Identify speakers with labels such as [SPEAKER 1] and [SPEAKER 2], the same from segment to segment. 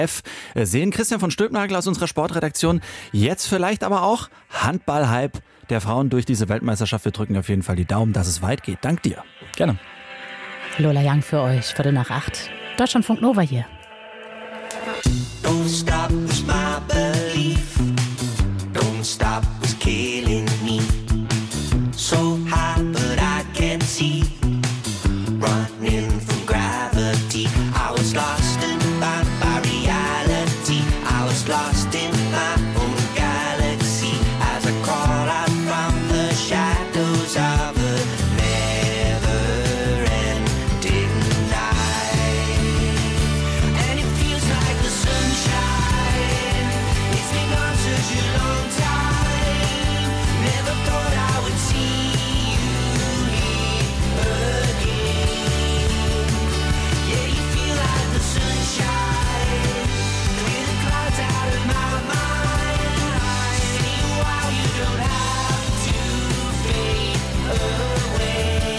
[SPEAKER 1] ZDF sehen. Christian von Stülpnagel aus unserer Sportredaktion. Jetzt vielleicht aber auch Handball-Hype der Frauen durch diese Weltmeisterschaft. Wir drücken auf jeden Fall die Daumen, dass es weit geht. Dank dir.
[SPEAKER 2] Gerne.
[SPEAKER 3] Lola Young für euch, 7:45. Deutschlandfunk Nova hier.
[SPEAKER 4] Don't stop was my belief. Don't stop was killing me. So high but I can't see. Running from gravity. I was lost in my reality. I was lost in my own galaxy. As I crawl out from the shadows of a never-ending night. And it feels like the sunshine. It's been gone such a long time. Never thought I would see you here again. Yeah, you feel like the sunshine. Clear the clouds out of my mind. Stay a while, you don't have to fade away.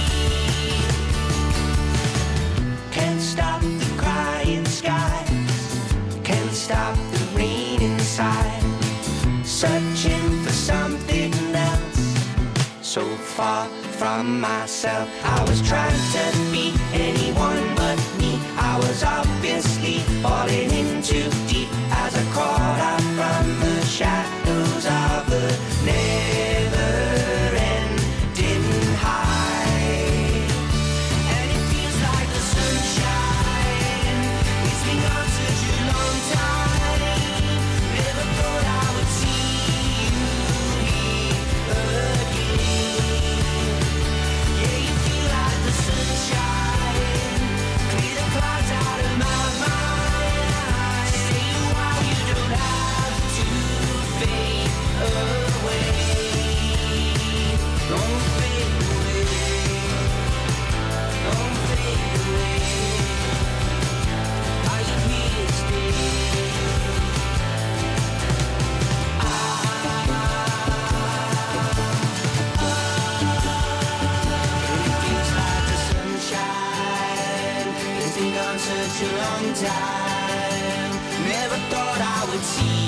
[SPEAKER 4] Can't stop the crying skies. Can't stop the rain inside. Searching for something else. So far from myself. I was trying to be anyone but me. I was obviously falling in too deep. As I crawled out from the shadows of a never-ending high. And it feels like the sunshine. It's been gone such a long time. Never thought I would see you here again. Yeah, you feel like the sunshine. Clear the clouds out of my mind. Stay a while, you don't have to fade away. Don't fade away. Don't fade away. Are you here to stay? It feels like the sunshine. It's been gone such a long time. Never thought I would see